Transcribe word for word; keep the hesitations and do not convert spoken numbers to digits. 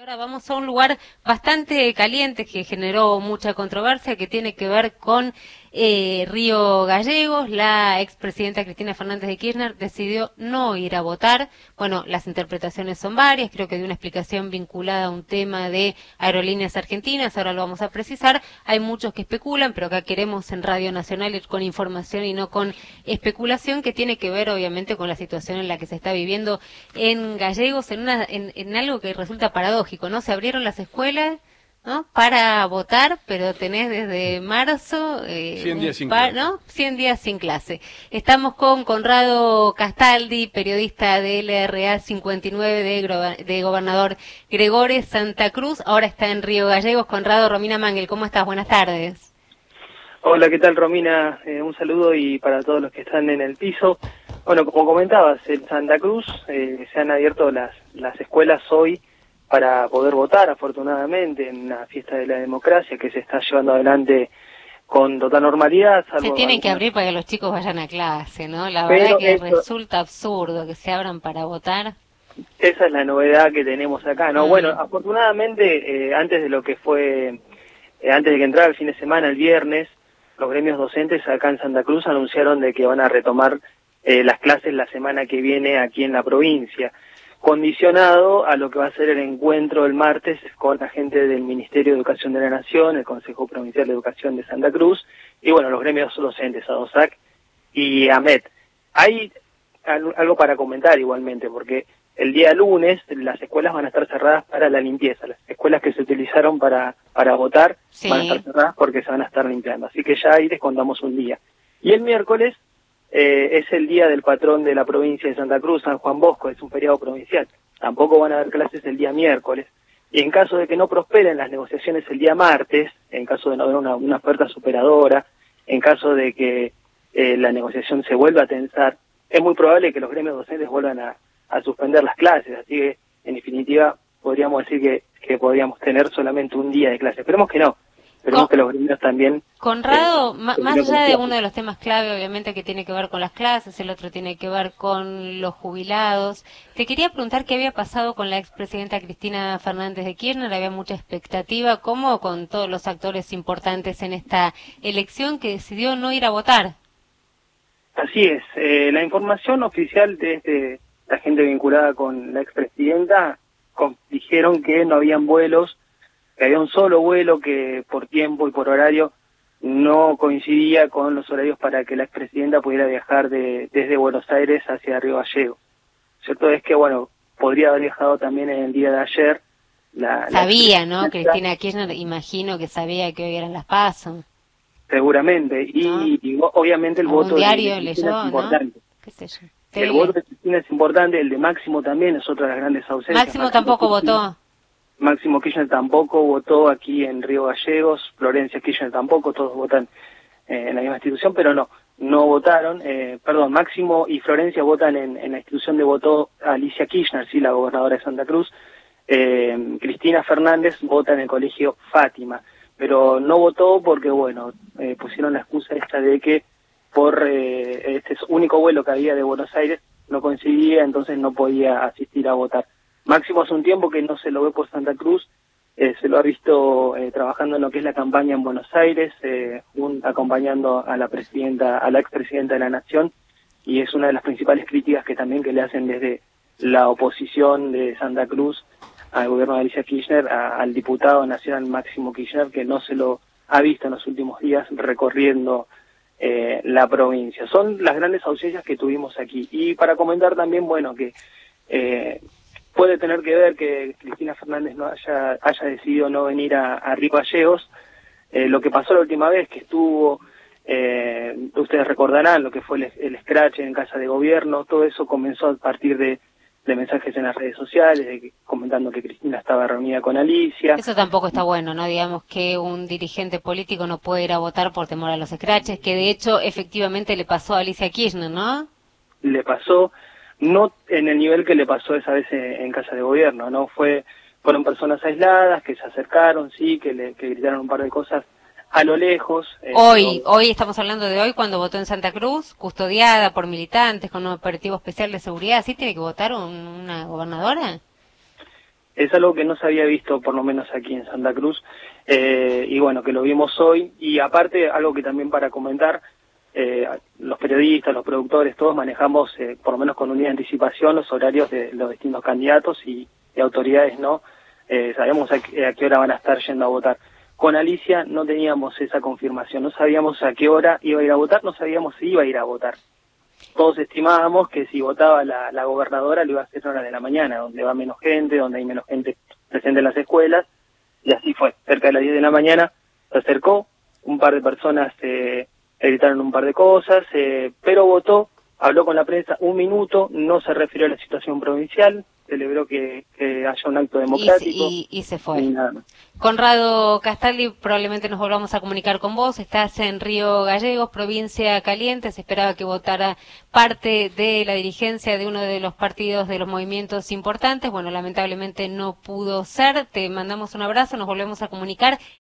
Ahora vamos a un lugar bastante caliente que generó mucha controversia, que tiene que ver con eh, Río Gallegos. La expresidenta Cristina Fernández de Kirchner decidió no ir a votar. Bueno, las interpretaciones son varias, creo que de una explicación vinculada a un tema de aerolíneas argentinas, ahora lo vamos a precisar. Hay muchos que especulan, pero acá queremos en Radio Nacional ir con información y no con especulación, que tiene que ver obviamente con la situación en la que se está viviendo en Gallegos, en, una, en, en algo que resulta paradójico, ¿no? Se abrieron las escuelas, ¿no?, para votar, pero tenés desde marzo eh, cien días sin par, clase. ¿no? cien días sin clase. Estamos con Conrado Castaldi, periodista de L R A cincuenta y nueve de, de Gobernador Gregores Santa Cruz. Ahora está en Río Gallegos. Conrado, Romina Mangel, ¿cómo estás? Buenas tardes. Hola, ¿qué tal, Romina? Eh, un saludo y para todos los que están en el piso. Bueno, como comentabas, en Santa Cruz eh, se han abierto las, las escuelas hoy para poder votar, afortunadamente, en la fiesta de la democracia que se está llevando adelante con total normalidad. Se tienen que abrir para que los chicos vayan a clase, ¿no? La Pero verdad que esto... resulta absurdo que se abran para votar. Esa es la novedad que tenemos acá, ¿no? Mm. Bueno, afortunadamente, eh, antes de lo que fue, eh, antes de que entrara el fin de semana, el viernes, los gremios docentes acá en Santa Cruz anunciaron de que van a retomar eh, las clases la semana que viene aquí en la provincia, condicionado a lo que va a ser el encuentro el martes con la gente del Ministerio de Educación de la Nación, el Consejo Provincial de Educación de Santa Cruz, y bueno, los gremios docentes, ADOSAC y AMET. Hay algo para comentar igualmente, porque el día lunes las escuelas van a estar cerradas para la limpieza. Las escuelas que se utilizaron para, para votar sí. van a estar cerradas porque se van a estar limpiando. Así que ya ahí les contamos un día. Y el miércoles eh, es el día del patrón de la provincia de Santa Cruz, San Juan Bosco, es un feriado provincial. Tampoco van a haber clases el día miércoles. Y en caso de que no prosperen las negociaciones el día martes, en caso de no haber una, una oferta superadora, en caso de que eh, la negociación se vuelva a tensar, es muy probable que los gremios docentes vuelvan a, a suspender las clases. Así que, en definitiva, podríamos decir que, que podríamos tener solamente un día de clase. Esperemos que no. Esperemos Con, que los gremios también... Conrado, eh, más allá de uno de los temas clave, obviamente, que tiene que ver con las clases, el otro tiene que ver con los jubilados, te quería preguntar qué había pasado con la expresidenta Cristina Fernández de Kirchner. Había mucha expectativa, como con todos los actores importantes en esta elección, que decidió no ir a votar. Así es. Eh, la información oficial desde la gente vinculada con la expresidenta con, dijeron que no habían vuelos, que había un solo vuelo que por tiempo y por horario no coincidía con los horarios para que la expresidenta pudiera viajar de, desde Buenos Aires hacia Río Gallegos. Cierto es que, bueno, podría haber viajado también en el día de ayer. La, sabía, la ¿no? Cristina Kirchner, imagino que sabía que hoy eran las PASO. Seguramente, y, ¿no? y obviamente el un voto diario de leyó, es importante. ¿no? ¿Qué sé yo? El voto de Cristina es importante, el de Máximo también es otra de las grandes ausencias. Máximo, Máximo tampoco votó. Máximo Kirchner tampoco votó aquí en Río Gallegos, Florencia Kirchner tampoco, todos votan eh, en la misma institución, pero no, no votaron, eh, perdón, Máximo y Florencia votan en, en la institución de votó Alicia Kirchner, sí, la gobernadora de Santa Cruz. eh, Cristina Fernández vota en el colegio Fátima, pero no votó porque, bueno, eh, pusieron la excusa esta de que por eh, este único vuelo que había de Buenos Aires no coincidía, entonces no podía asistir a votar. Máximo hace un tiempo que no se lo ve por Santa Cruz, eh, se lo ha visto eh, trabajando en lo que es la campaña en Buenos Aires, eh, un, acompañando a la presidenta, a la expresidenta de la Nación, y es una de las principales críticas que también que le hacen desde la oposición de Santa Cruz al gobierno de Alicia Kirchner, a, al diputado nacional Máximo Kirchner, que no se lo ha visto en los últimos días recorriendo eh, la provincia. Son las grandes ausencias que tuvimos aquí. Y para comentar también, bueno, que eh, puede tener que ver que Cristina Fernández no haya, haya decidido no venir a, a Río Gallegos. Eh, lo que pasó la última vez que estuvo, eh, ustedes recordarán lo que fue el, el scratch en Casa de Gobierno, todo eso comenzó a partir de, de mensajes en las redes sociales, de que, comentando que Cristina estaba reunida con Alicia. Eso tampoco está bueno, ¿no? Digamos que un dirigente político no puede ir a votar por temor a los scratches, que de hecho efectivamente le pasó a Alicia Kirchner, ¿no? Le pasó... no en el nivel que le pasó esa vez en, en Casa de Gobierno, no fue, fueron personas aisladas que se acercaron, sí, que le que gritaron un par de cosas a lo lejos. Eh, hoy, pero... hoy estamos hablando de hoy cuando votó en Santa Cruz, custodiada por militantes con un operativo especial de seguridad. ¿Sí tiene que votar un, una gobernadora? Es algo que no se había visto, por lo menos aquí en Santa Cruz, eh, y bueno, que lo vimos hoy. Y aparte, algo que también para comentar, eh, los periodistas, los productores, todos manejamos, eh, por lo menos con unidad de anticipación, los horarios de los distintos candidatos y, y autoridades, ¿no? Eh, sabemos a, a qué hora van a estar yendo a votar. Con Alicia no teníamos esa confirmación, no sabíamos a qué hora iba a ir a votar, no sabíamos si iba a ir a votar. Todos estimábamos que si votaba la, la gobernadora lo iba a hacer a horas de la mañana, donde va menos gente, donde hay menos gente presente en las escuelas, y así fue. Cerca de las diez de la mañana se acercó, un par de personas eh, le gritaron un par de cosas, eh, pero votó, habló con la prensa un minuto, no se refirió a la situación provincial, celebró que, que haya un acto democrático. Y, y, y se fue. Conrado Castaldi, probablemente nos volvamos a comunicar con vos. Estás en Río Gallegos, provincia caliente. Se esperaba que votara parte de la dirigencia de uno de los partidos de los movimientos importantes. Bueno, lamentablemente no pudo ser. Te mandamos un abrazo, nos volvemos a comunicar.